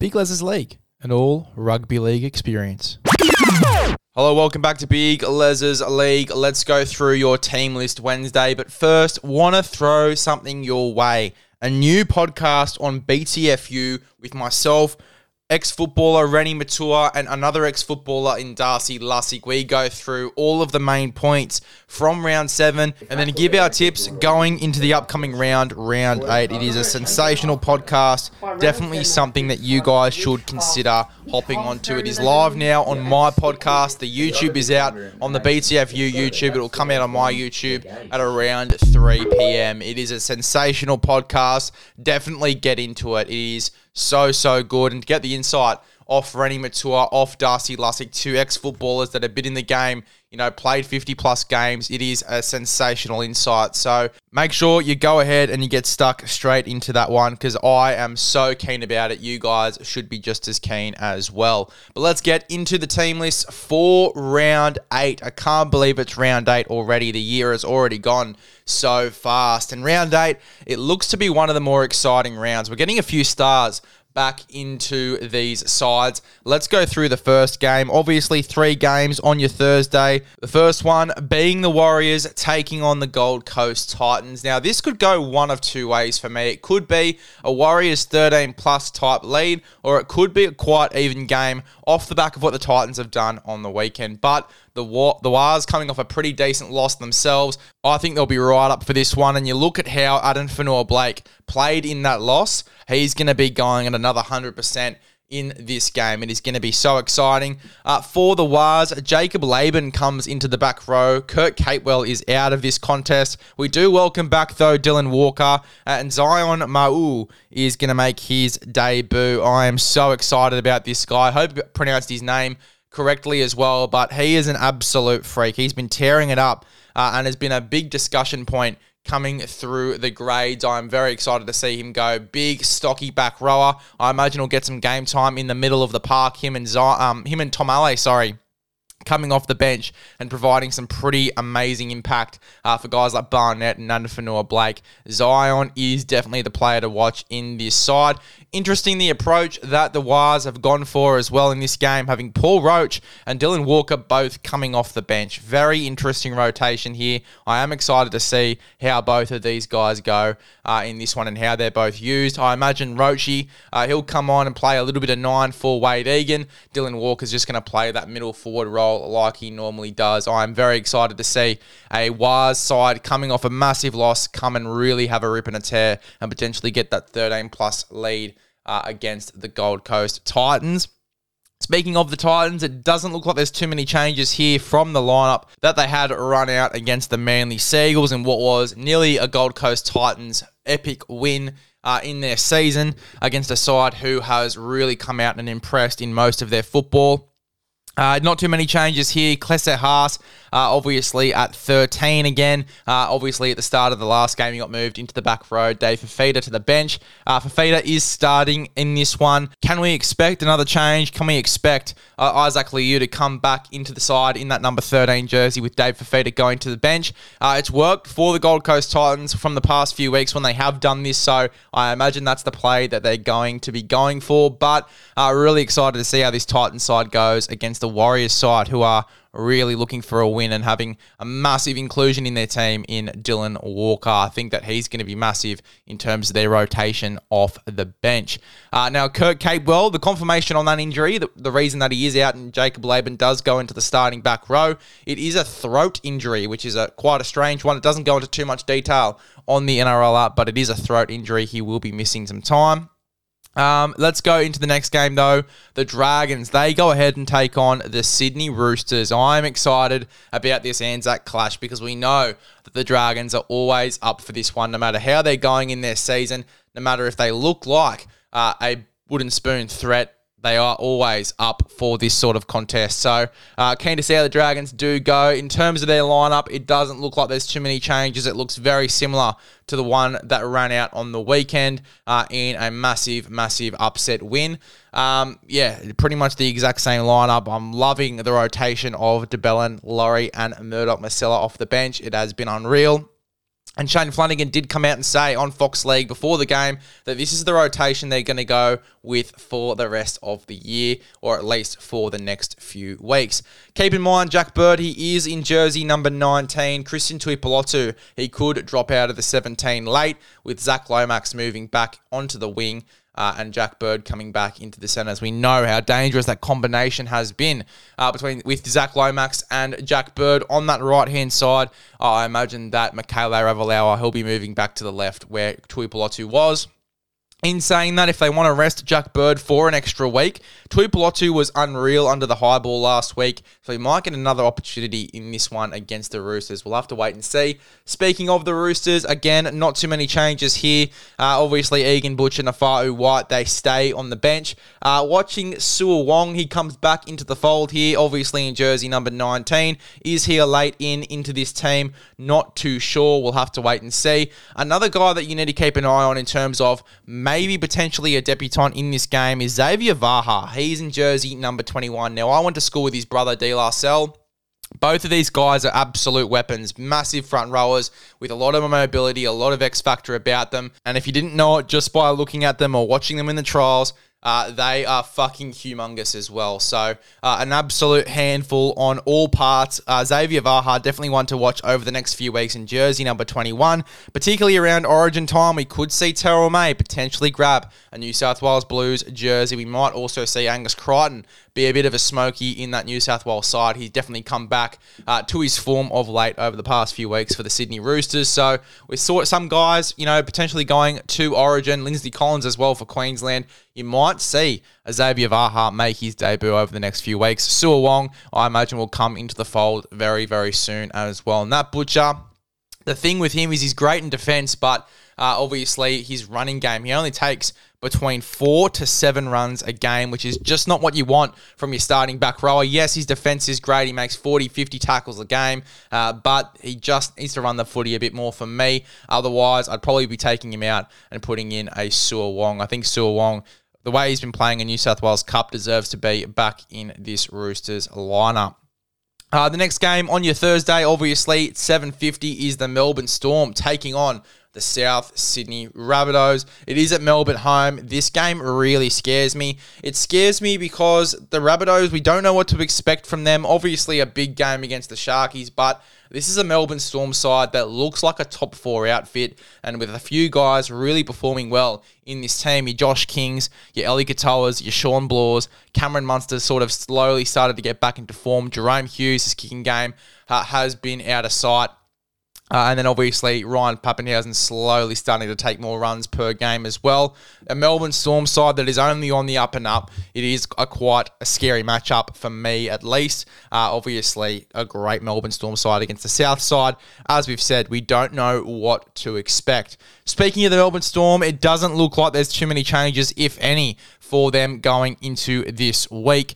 Big Les's League, an all rugby league experience. Hello, welcome back to Big Les's League. Let's go through your team list Wednesday. But first, want to throw something your way. A new podcast on BTFU with myself, ex-footballer Rennie Matua, and another ex-footballer in Darcy Lussick. We go through all of the main points from round 7 and then give our tips going into the upcoming round 8. It is a sensational podcast. Definitely something that you guys should consider hopping onto. It is live now on my podcast. The YouTube is out on the BTFU YouTube. It will come out on my YouTube at around 3 p.m. It is a sensational podcast. Definitely get into it. It is so good. And to get the insight off Rennie Matua, off Darcy Lussick, two ex-footballers that have been in the game, played 50-plus games. It is a sensational insight. So make sure you go ahead and you get stuck straight into that one because I am so keen about it. You guys should be just as keen as well. But let's get into the team list for round 8. I can't believe it's round 8 already. The year has already gone so fast. And round 8, it looks to be one of the more exciting rounds. We're getting a few stars back into these sides. Let's go through the first game. Obviously, 3 games on your Thursday. The first one being the Warriors taking on the Gold Coast Titans. Now, this could go one of two ways for me. It could be a Warriors 13-plus type lead, or it could be a quite even game off the back of what the Titans have done on the weekend. But the Wars coming off a pretty decent loss themselves. I think they'll be right up for this one. And you look at how Addin Fonua-Blake played in that loss. He's going to be going at another 100% in this game. It is going to be so exciting. For the Wars, Jacob Laban comes into the back row. Kurt Capewell is out of this contest. We do welcome back, though, Dylan Walker. And Zion Ma'u is going to make his debut. I am so excited about this guy. I hope I pronounced his name correctly as well, but he is an absolute freak. He's been tearing it up and has been a big discussion point coming through the grades. I'm very excited to see him go. Big, stocky back rower. I imagine he'll get some game time in the middle of the park. Him and Tomale, coming off the bench and providing some pretty amazing impact for guys like Barnett and Addin Fonua-Blake. Zion is definitely the player to watch in this side. Interesting the approach that the Wars have gone for as well in this game, having Paul Roach and Dylan Walker both coming off the bench. Very interesting rotation here. I am excited to see how both of these guys go in this one and how they're both used. I imagine Roachy, he'll come on and play a little bit of 9 for Wade Egan. Dylan Walker's just going to play that middle forward role like he normally does. I'm very excited to see a Wars side coming off a massive loss come and really have a rip and a tear and potentially get that 13-plus lead against the Gold Coast Titans. Speaking of the Titans, it doesn't look like there's too many changes here from the lineup that they had run out against the Manly Seagulls in what was nearly a Gold Coast Titans epic win in their season against a side who has really come out and impressed in most of their football. Not too many changes here. Klese Haas, obviously at 13 again. Obviously at the start of the last game, he got moved into the back row. Dave Fafita to the bench. Fafita is starting in this one. Can we expect another change? Can we expect Isaac Liu to come back into the side in that number 13 jersey with Dave Fafita going to the bench? It's worked for the Gold Coast Titans from the past few weeks when they have done this, so I imagine that's the play that they're going to be going for, but really excited to see how this Titans side goes against the Warriors side, who are really looking for a win and having a massive inclusion in their team in Dylan Walker. I think that he's going to be massive in terms of their rotation off the bench. Now, Kurt Capewell, the confirmation on that injury, the reason that he is out and Jacob Laban does go into the starting back row, it is a throat injury, which is quite a strange one. It doesn't go into too much detail on the NRL app, but it is a throat injury. He will be missing some time. Let's go into the next game, though. The Dragons, they go ahead and take on the Sydney Roosters. I'm excited about this Anzac clash because we know that the Dragons are always up for this one, no matter how they're going in their season, no matter if they look like a wooden spoon threat. They are always up for this sort of contest. So, keen to see how the Dragons do go. In terms of their lineup, it doesn't look like there's too many changes. It looks very similar to the one that ran out on the weekend in a massive upset win. Pretty much the exact same lineup. I'm loving the rotation of DeBellin, Laurie, and Murdoch Masella off the bench. It has been unreal. And Shane Flanagan did come out and say on Fox League before the game that this is the rotation they're going to go with for the rest of the year, or at least for the next few weeks. Keep in mind, Jack Bird, he is in jersey number 19. Christian Tuipulotu, he could drop out of the 17 late, with Zach Lomax moving back onto the wing. And Jack Bird coming back into the centre, as we know how dangerous that combination has been with Zach Lomax and Jack Bird on that right-hand side. I imagine that Michaela Ravalawa, he'll be moving back to the left where Tuipulotu was. In saying that, if they want to rest Jack Bird for an extra week, Tuipulotu was unreal under the high ball last week, so he might get another opportunity in this one against the Roosters. We'll have to wait and see. Speaking of the Roosters, again, not too many changes here. Obviously, Egan Butch and Afa'u White, they stay on the bench. Watching Sua Wong, he comes back into the fold here, obviously in jersey number 19. Is he a late into this team? Not too sure. We'll have to wait and see. Another guy that you need to keep an eye on in terms of maybe potentially a debutant in this game is Xavier Vaha. He's in jersey number 21. Now, I went to school with his brother, D. Larcel. Both of these guys are absolute weapons, massive front rowers with a lot of mobility, a lot of X factor about them. And if you didn't know it just by looking at them or watching them in the trials, they are fucking humongous as well. So an absolute handful on all parts. Xavier Vaha, definitely one to watch over the next few weeks in jersey number 21. Particularly around Origin time, we could see Terrell May potentially grab a New South Wales Blues jersey. We might also see Angus Crichton be a bit of a smoky in that New South Wales side. He's definitely come back to his form of late over the past few weeks for the Sydney Roosters. So we saw some guys, potentially going to Origin. Lindsay Collins as well for Queensland. You might see Xavier Vaha make his debut over the next few weeks. Sua Wong, I imagine, will come into the fold very, very soon as well. And that Butcher, the thing with him is he's great in defence, but obviously his running game, he only takes between 4 to 7 runs a game, which is just not what you want from your starting back rower. Yes, his defense is great. He makes 40, 50 tackles a game, but he just needs to run the footy a bit more for me. Otherwise, I'd probably be taking him out and putting in a Sua Wong. I think Sua Wong, the way he's been playing in New South Wales Cup, deserves to be back in this Roosters lineup. The next game on your Thursday, obviously, 7:50 is the Melbourne Storm taking on the South Sydney Rabbitohs. It is at Melbourne home. This game really scares me. It scares me because the Rabbitohs, we don't know what to expect from them. Obviously, a big game against the Sharkies, but this is a Melbourne Storm side that looks like a top 4 outfit, and with a few guys really performing well in this team, your Josh Kings, your Eli Katoas, your Sean Blores, Cameron Munster sort of slowly started to get back into form. Jerome Hughes' kicking game has been out of sight. And then obviously Ryan Pappenhausen slowly starting to take more runs per game as well. A Melbourne Storm side that is only on the up and up. It is quite a scary matchup for me at least. Obviously a great Melbourne Storm side against the South side. As we've said, we don't know what to expect. Speaking of the Melbourne Storm, it doesn't look like there's too many changes, if any, for them going into this week.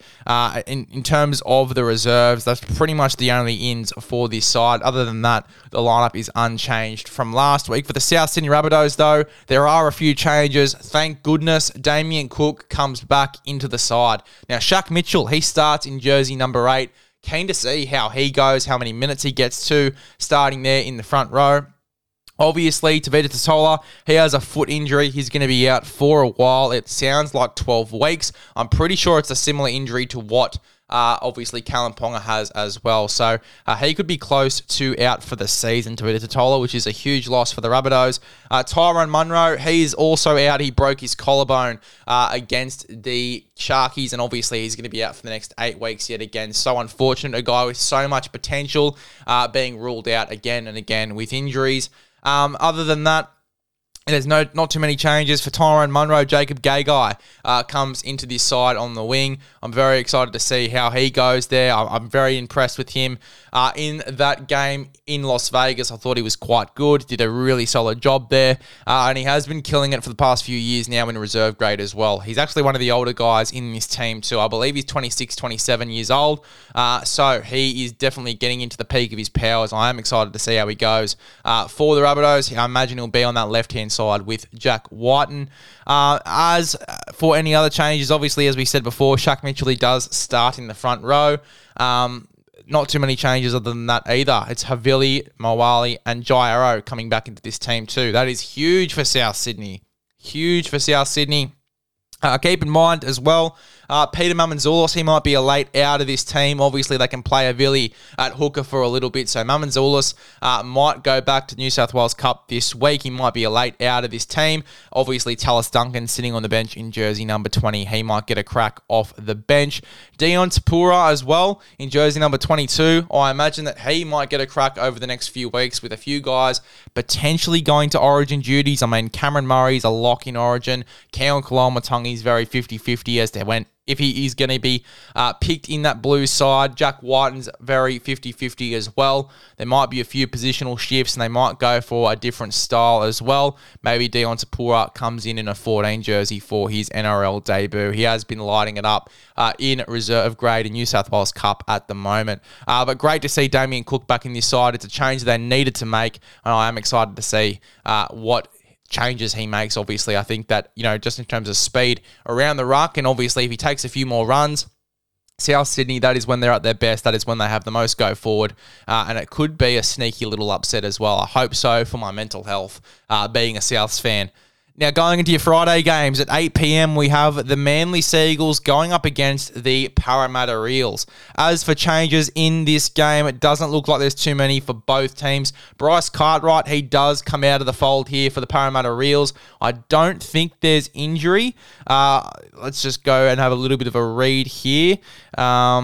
In terms of the reserves, that's pretty much the only ins for this side. Other than that, the lineup is unchanged from last week. For the South Sydney Rabbitohs, though, there are a few changes. Thank goodness Damien Cook comes back into the side. Now, Shaq Mitchell, he starts in jersey number 8. Keen to see how he goes, how many minutes he gets to, starting there in the front row. Obviously, Tavita Totola, he has a foot injury. He's going to be out for a while. It sounds like 12 weeks. I'm pretty sure it's a similar injury to what obviously Callum Ponga has as well. So he could be close to out for the season, Tavita Totola, which is a huge loss for the Rabbitohs. Tyrone Munro, he's also out. He broke his collarbone against the Sharkies, and obviously he's going to be out for the next 8 weeks yet again. So unfortunate, a guy with so much potential being ruled out again and again with injuries. Other than that, there's not too many changes for Tyrone Munro. Jacob Gagai comes into this side on the wing. I'm very excited to see how he goes there. I'm very impressed with him in that game in Las Vegas. I thought he was quite good. Did a really solid job there. And he has been killing it for the past few years now in reserve grade as well. He's actually one of the older guys in this team too. I believe he's 26, 27 years old. So he is definitely getting into the peak of his powers. I am excited to see how he goes for the Rabbitohs. I imagine he'll be on that left-hand side with Jack Whiten. As for any other changes, obviously, as we said before, Shaq Mitchell, he does start in the front row. not too many changes other than that either. It's Havili, Mawali, and Jairo coming back into this team too. That is huge for South Sydney. Huge for South Sydney. Keep in mind as well, Peter Mamouzelos, he might be a late out of this team. Obviously, they can play Havili at hooker for a little bit. So Mamouzelos might go back to New South Wales Cup this week. He might be a late out of this team. Obviously, Tallis Duncan sitting on the bench in jersey number 20. He might get a crack off the bench. Dion Tapura as well in jersey number 22. I imagine that he might get a crack over the next few weeks with a few guys potentially going to Origin duties. I mean, Cameron Murray's a lock in Origin. Keon Kalamatangi's very 50-50 as to if he is going to be picked in that blue side. Jack Whiten's very 50-50 as well. There might be a few positional shifts and they might go for a different style as well. Maybe Dion Tapura comes in a 14 jersey for his NRL debut. He has been lighting it up in reserve grade in New South Wales Cup at the moment. But great to see Damien Cook back in this side. It's a change they needed to make, and I am excited to see what changes he makes. Obviously, I think that, just in terms of speed around the ruck, and obviously if he takes a few more runs, South Sydney, that is when they're at their best. That is when they have the most go forward. And it could be a sneaky little upset as well. I hope so for my mental health, being a Souths fan. Now, going into your Friday games, at 8 p.m, we have the Manly Seagulls going up against the Parramatta Eels. As for changes in this game, it doesn't look like there's too many for both teams. Bryce Cartwright, he does come out of the fold here for the Parramatta Eels. I don't think there's injury. Let's just go and have a little bit of a read here. They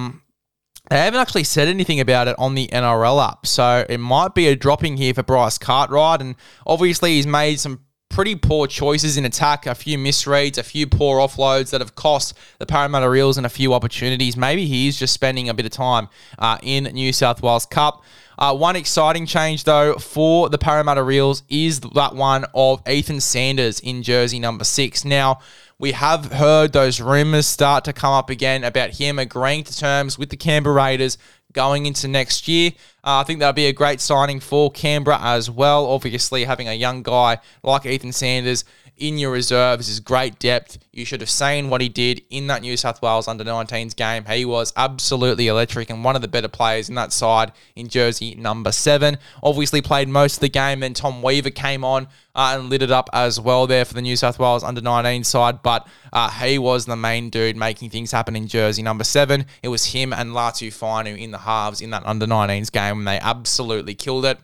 haven't actually said anything about it on the NRL app, so it might be a dropping here for Bryce Cartwright, and obviously he's made some pretty poor choices in attack, a few misreads, a few poor offloads that have cost the Parramatta Eels and a few opportunities. Maybe he is just spending a bit of time in New South Wales Cup. One exciting change, though, for the Parramatta Eels is that one of Ethan Sanders in jersey number 6. Now, we have heard those rumours start to come up again about him agreeing to terms with the Canberra Raiders going into next year. I think that'll be a great signing for Canberra as well. Obviously, having a young guy like Ethan Sanders in your reserves is great depth. You should have seen what he did in that New South Wales under-19s game. He was absolutely electric and one of the better players in that side in jersey number 7. Obviously played most of the game. Then Tom Weaver came on and lit it up as well there for the New South Wales under-19 side. But he was the main dude making things happen in jersey number 7. It was him and Latu Fainu in the halves in that under-19s game when they absolutely killed it.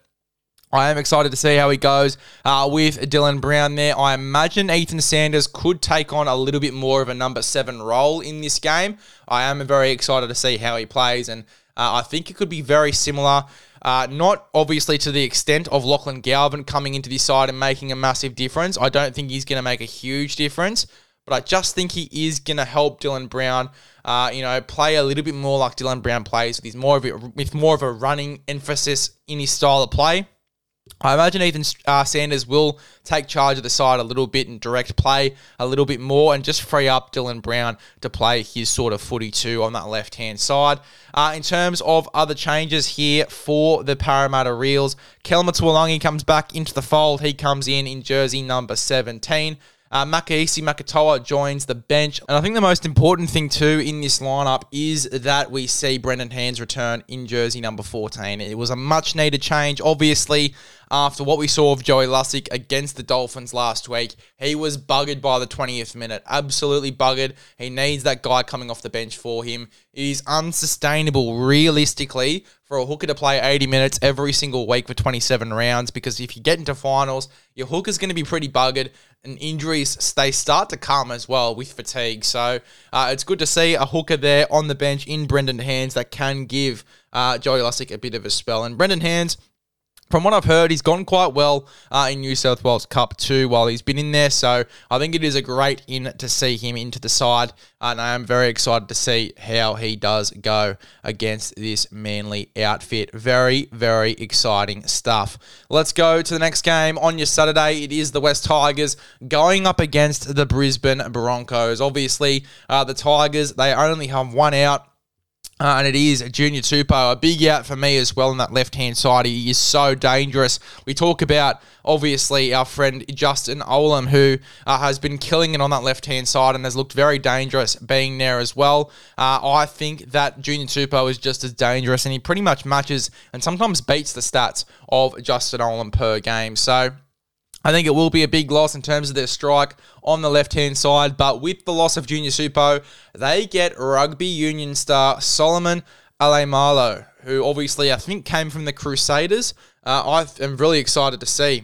I am excited to see how he goes with Dylan Brown there. I imagine Ethan Sanders could take on a little bit more of a number 7 role in this game. I am very excited to see how he plays, and I think it could be very similar. Not obviously to the extent of Lachlan Galvin coming into this side and making a massive difference. I don't think he's going to make a huge difference, but I just think he is going to help Dylan Brown, play a little bit more like Dylan Brown plays with more of a running emphasis in his style of play. I imagine Ethan Sanders will take charge of the side a little bit and direct play a little bit more and just free up Dylan Brown to play his sort of footy too on that left-hand side. In terms of other changes here for the Parramatta Eels, Kelma Tuolangi comes back into the fold. He comes in jersey number 17. Makaisi Makatoa joins the bench. And I think the most important thing too in this lineup is that we see Brendan Hands return in jersey number 14. It was a much needed change. Obviously, after what we saw of Joey Lussick against the Dolphins last week, he was buggered by the 20th minute. Absolutely buggered. He needs that guy coming off the bench for him. It is unsustainable, realistically, for a hooker to play 80 minutes every single week for 27 rounds, because if you get into finals, your hooker's going to be pretty buggered, and injuries, they start to come as well with fatigue. So it's good to see a hooker there on the bench in Brendan Hands that can give Joey Lussick a bit of a spell. And Brendan Hands, from what I've heard, he's gone quite well in New South Wales Cup too while he's been in there. So I think it is a great in to see him into the side. And I am very excited to see how he does go against this Manly outfit. Very, very exciting stuff. Let's go to the next game on your Saturday. It is the West Tigers going up against the Brisbane Broncos. Obviously, the Tigers, they only have one out And it is Junior Tupou, a big out for me as well on that left-hand side. He is so dangerous. We talk about, obviously, our friend Justin Olam, who has been killing it on that left-hand side and has looked very dangerous being there as well. I think that Junior Tupou is just as dangerous, and he pretty much matches and sometimes beats the stats of Justin Olam per game. So I think it will be a big loss in terms of their strike on the left-hand side, but with the loss of Junior Tupou, they get rugby union star Solomon Alaimalo, who obviously I think came from the Crusaders. I am really excited to see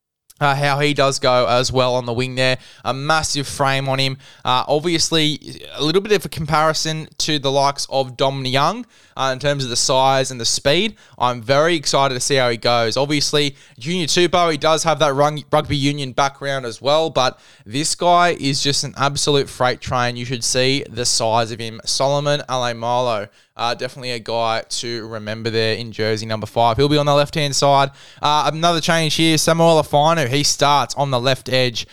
how he does go as well on the wing there. A massive frame on him. Obviously, a little bit of a comparison to the likes of Dom Young in terms of the size and the speed. I'm very excited to see how he goes. Obviously, Junior Tupou, he does have that rugby union background as well, but this guy is just an absolute freight train. You should see the size of him. Solomon Alaimalo. Definitely a guy to remember there in jersey number 5. He'll be on the left-hand side. Another change here, Samuel Afinu. He starts on the left edge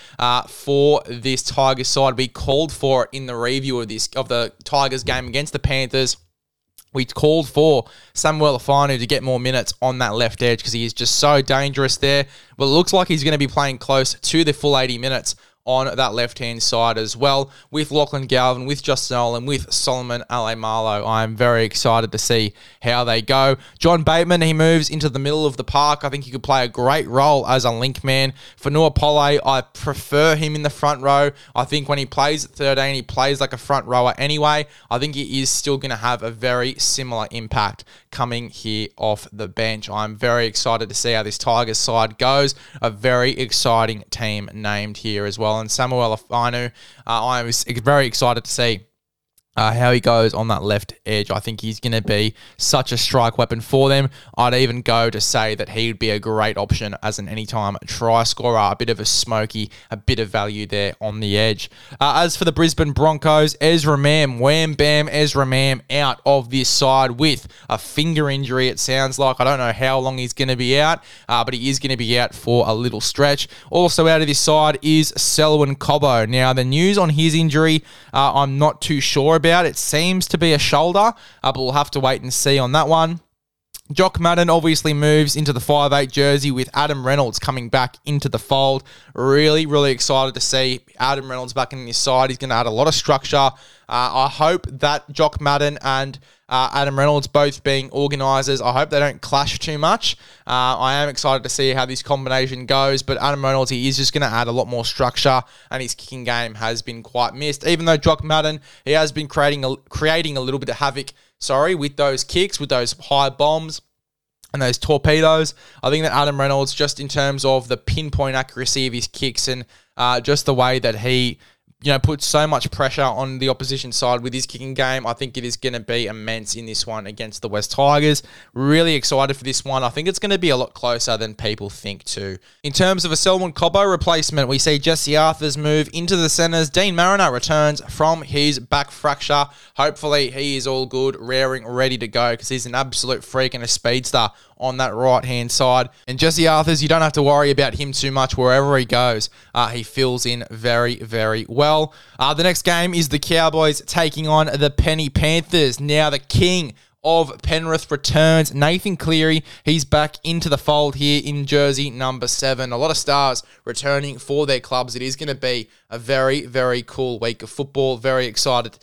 for this Tigers side. We called for it in the review of the Tigers game against the Panthers. We called for Samuel Afinu to get more minutes on that left edge because he is just so dangerous there. But it looks like he's going to be playing close to the full 80 minutes on that left-hand side as well, with Lachlan Galvin, with Justin Olam, with Solomon Alaimalo. I'm very excited to see how they go. John Bateman, he moves into the middle of the park. I think he could play a great role as a link man. Fanua Pole, I prefer him in the front row. I think when he plays at 13, he plays like a front rower anyway. I think he is still going to have a very similar impact coming here off the bench. I'm very excited to see how this Tigers side goes. A very exciting team named here as well. And Samuel Afinu, I was very excited to see how he goes on that left edge. I think he's going to be such a strike weapon for them. I'd even go to say that he would be a great option as an anytime try scorer, a bit of a smoky, a bit of value there on the edge. As for the Brisbane Broncos, Ezra Mam, wham bam, Ezra Mam out of this side with a finger injury, it sounds like. I don't know how long he's going to be out, but he is going to be out for a little stretch. Also out of this side is Selwyn Cobbo. Now, the news on his injury, I'm not too sure about. It seems to be a shoulder, but we'll have to wait and see on that one. Jock Madden obviously moves into the 5'8 jersey with Adam Reynolds coming back into the fold. Really, really excited to see Adam Reynolds back in this side. He's going to add a lot of structure. I hope that Jock Madden and Adam Reynolds both being organisers, I hope they don't clash too much. I am excited to see how this combination goes, but Adam Reynolds, he is just going to add a lot more structure, and his kicking game has been quite missed. Even though Jock Madden, he has been creating a little bit of havoc, with those kicks, with those high bombs and those torpedoes. I think that Adam Reynolds, just in terms of the pinpoint accuracy of his kicks and just the way that he puts so much pressure on the opposition side with his kicking game, I think it is going to be immense in this one against the West Tigers. Really excited for this one. I think it's going to be a lot closer than people think too. In terms of a Selwyn Cobbo replacement, we see Jesse Arthur's move into the centres. Dean Mariner returns from his back fracture. Hopefully he is all good, raring, ready to go, because he's an absolute freak and a speedster on that right-hand side. And Jesse Arthurs, you don't have to worry about him too much wherever he goes. He fills in very, very well. The next game is the Cowboys taking on the Penny Panthers. Now the king of Penrith returns. Nathan Cleary, he's back into the fold here in jersey number 7. A lot of stars returning for their clubs. It is going to be a very, very cool week of football. Very excited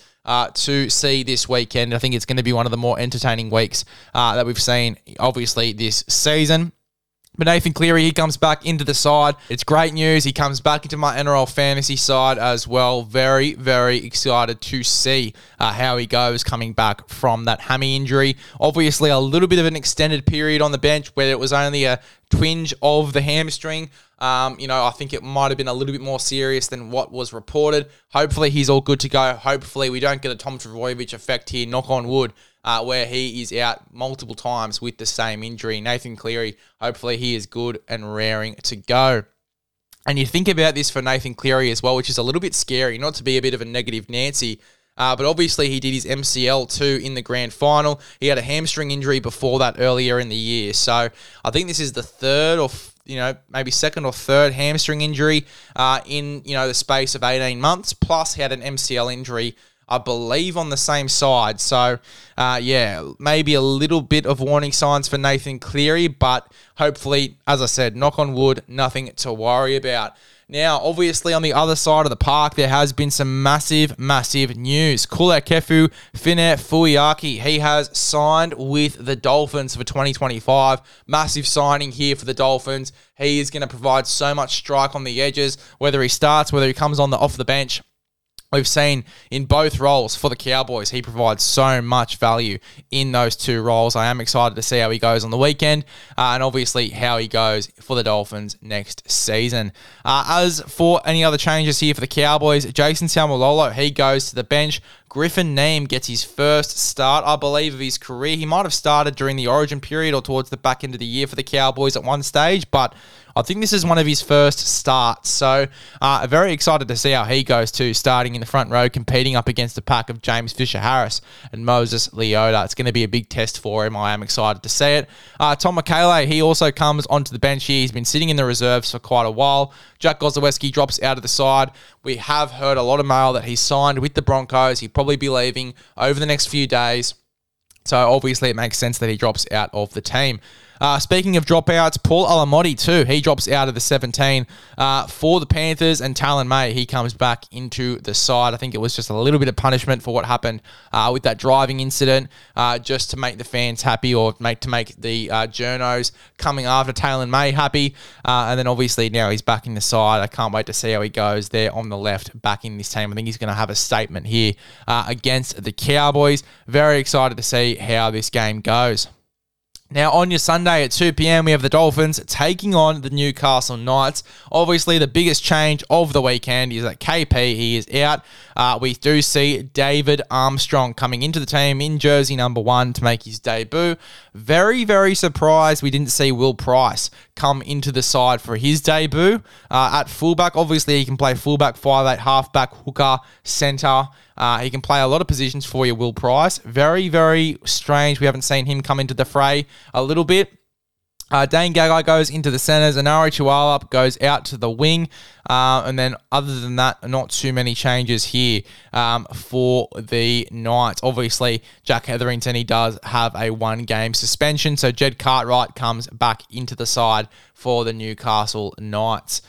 to see this weekend. I think it's going to be one of the more entertaining weeks that we've seen, obviously, this season. But Nathan Cleary, he comes back into the side. It's great news. He comes back into my NRL fantasy side as well. Very, very excited to see how he goes coming back from that hammy injury. Obviously, a little bit of an extended period on the bench where it was only a twinge of the hamstring. I think it might have been a little bit more serious than what was reported. Hopefully, he's all good to go. Hopefully, we don't get a Tom Trbojevic effect here, knock on wood, where he is out multiple times with the same injury. Nathan Cleary, hopefully he is good and raring to go. And you think about this for Nathan Cleary as well, which is a little bit scary, not to be a bit of a negative Nancy, but obviously he did his MCL too in the grand final. He had a hamstring injury before that earlier in the year. So I think this is the third or maybe second or third hamstring injury in the space of 18 months. Plus he had an MCL injury, I believe, on the same side. So, maybe a little bit of warning signs for Nathan Cleary, but hopefully, as I said, knock on wood, nothing to worry about. Now, obviously, on the other side of the park, there has been some massive news. Kula Kefu Fine Fuiaki, he has signed with the Dolphins for 2025. Massive signing here for the Dolphins. He is going to provide so much strike on the edges, whether he starts, whether he comes on off the bench. We've seen in both roles for the Cowboys, he provides so much value in those two roles. I am excited to see how he goes on the weekend and obviously how he goes for the Dolphins next season. As for any other changes here for the Cowboys, Jason Taumalolo, he goes to the bench. Griffin Neame gets his first start, I believe, of his career. He might have started during the origin period or towards the back end of the year for the Cowboys at one stage, but I think this is one of his first starts. So very excited to see how he goes too, starting in the front row, competing up against a pack of James Fisher-Harris and Moses Leota. It's going to be a big test for him. I am excited to see it. Tom Michaela, he also comes onto the bench here. He's been sitting in the reserves for quite a while. Jack Gozowski drops out of the side. We have heard a lot of mail that he's signed with the Broncos. He'll probably be leaving over the next few days. So obviously it makes sense that he drops out of the team. Speaking of dropouts, Paul Alamotti too. He drops out of the 17 for the Panthers, and Talon May, he comes back into the side. I think it was just a little bit of punishment for what happened with that driving incident, just to make the fans happy or to make the journos coming after Talon May happy. And then obviously now he's back in the side. I can't wait to see how he goes there on the left back in this team. I think he's going to have a statement here against the Cowboys. Very excited to see how this game goes. Now, on your Sunday at 2 p.m, we have the Dolphins taking on the Newcastle Knights. Obviously, the biggest change of the weekend is that KP, he is out. We do see David Armstrong coming into the team in jersey number 1 to make his debut. Very, very surprised we didn't see Will Price come into the side for his debut. At fullback, obviously, he can play fullback, 5'8", halfback, hooker, centre. He can play a lot of positions for you, Will Price. Very, very strange. We haven't seen him come into the fray a little bit. Dane Gagai goes into the centres. Anari Chihuahua goes out to the wing. And then other than that, not too many changes here for the Knights. Obviously, Jack Hetherington, he does have a 1-game suspension. So Jed Cartwright comes back into the side for the Newcastle Knights.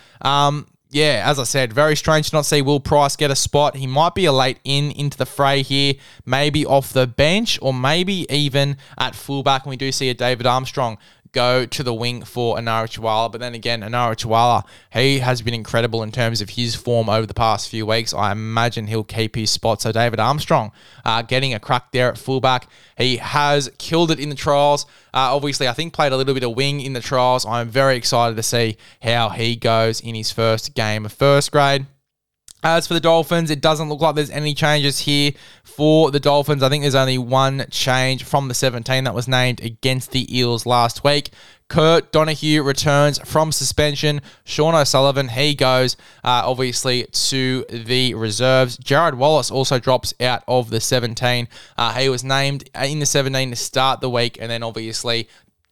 As I said, very strange to not see Will Price get a spot. He might be a late into the fray here, maybe off the bench or maybe even at fullback. And we do see a David Armstrong go to the wing for Anara Chihuahua. But then again, Anara Chihuahua, he has been incredible in terms of his form over the past few weeks. I imagine he'll keep his spot. So David Armstrong getting a crack there at fullback. He has killed it in the trials. Obviously, I think played a little bit of wing in the trials. I'm very excited to see how he goes in his first game of first grade. As for the Dolphins, it doesn't look like there's any changes here for the Dolphins. I think there's only one change from the 17 that was named against the Eels last week. Kurt Donahue returns from suspension. Sean O'Sullivan, he goes obviously to the reserves. Jared Wallace also drops out of the 17. He was named in the 17 to start the week, and then obviously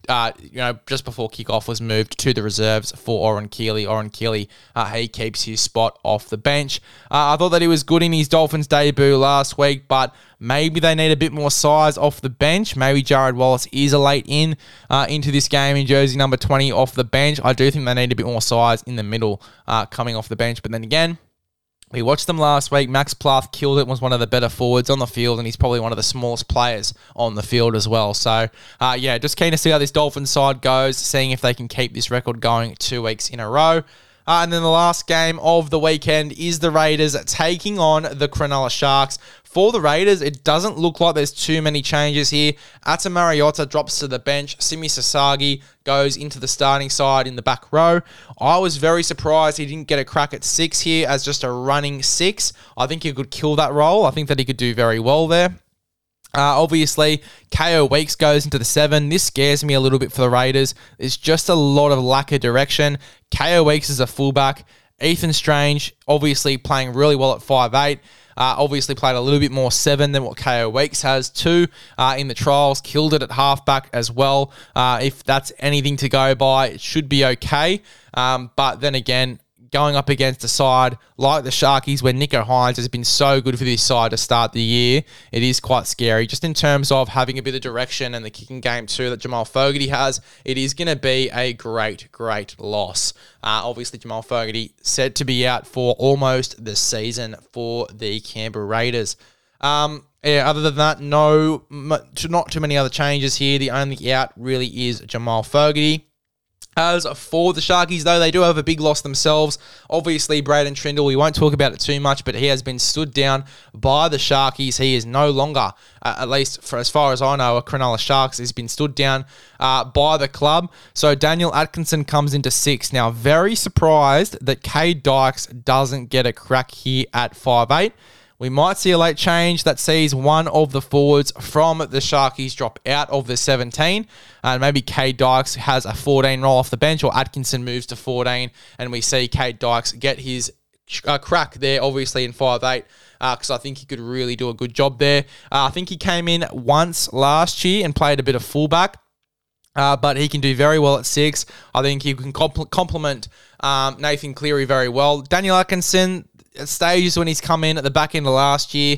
just before kickoff was moved to the reserves for Oren Keeley. Oren Keeley, he keeps his spot off the bench. I thought that he was good in his Dolphins debut last week, but maybe they need a bit more size off the bench. Maybe Jared Wallace is a late into this game in jersey number 20 off the bench. I do think they need a bit more size in the middle coming off the bench, but then again, we watched them last week. Max Plath killed it, was one of the better forwards on the field, and he's probably one of the smallest players on the field as well. So, just keen to see how this Dolphins side goes, seeing if they can keep this record going 2 weeks in a row. And then the last game of the weekend is the Raiders taking on the Cronulla Sharks. For the Raiders, it doesn't look like there's too many changes here. Ata Mariota drops to the bench. Simi Sasagi goes into the starting side in the back row. I was very surprised he didn't get a crack at 6 here as just a running 6. I think he could kill that role. I think that he could do very well there. Obviously, KO Weeks goes into the 7. This scares me a little bit for the Raiders. There's just a lot of lack of direction. KO Weeks is a fullback. Ethan Strange, obviously playing really well at 5'8". Obviously played a little bit more 7 than what KO Weeks has too in the trials. Killed it at halfback as well. If that's anything to go by, it should be okay. But then again, going up against a side like the Sharkies, where Nicho Hynes has been so good for this side to start the year, it is quite scary. Just in terms of having a bit of direction and the kicking game too that Jamal Fogarty has, it is going to be a great loss. Obviously, Jamal Fogarty said to be out for almost the season for the Canberra Raiders. Other than that, not too many other changes here. The only out really is Jamal Fogarty. As for the Sharkies, though, they do have a big loss themselves. Obviously, Braden Trindle, we won't talk about it too much, but he has been stood down by the Sharkies. He is no longer, at least for as far as I know, a Cronulla Sharks. He's been stood down by the club. So Daniel Atkinson comes into 6. Now, very surprised that Cade Dykes doesn't get a crack here at 5'8". We might see a late change that sees one of the forwards from the Sharkies drop out of the 17. And maybe Cade Dykes has a 14 roll off the bench, or Atkinson moves to 14, and we see Cade Dykes get his crack there, obviously in 5'8", because I think he could really do a good job there. I think he came in once last year and played a bit of fullback. But he can do very well at 6. I think he can complement Nathan Cleary very well. Daniel Atkinson, at stages when he's come in at the back end of last year,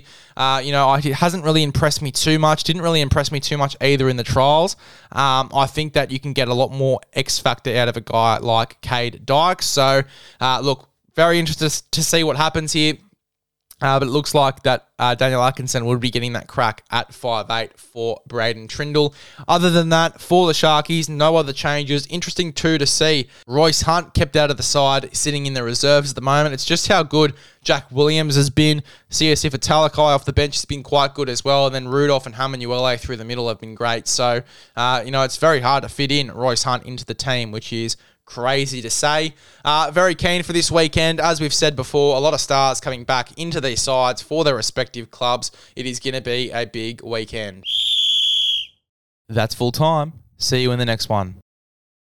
he hasn't really impressed me too much. Didn't really impress me too much either in the trials. I think that you can get a lot more X factor out of a guy like Cade Dykes. So, look, very interested to see what happens here. But it looks like that Daniel Atkinson would be getting that crack at 5'8" for Braden Trindle. Other than that, for the Sharkies, no other changes. Interesting too to see Royce Hunt kept out of the side, sitting in the reserves at the moment. It's just how good Jack Williams has been. CSF Talakai off the bench has been quite good as well. And then Rudolph and Hamanuele through the middle have been great. So, it's very hard to fit in Royce Hunt into the team, which is crazy to say. Very keen for this weekend. As we've said before, a lot of stars coming back into these sides for their respective clubs. It is going to be a big weekend. That's full time. See you in the next one.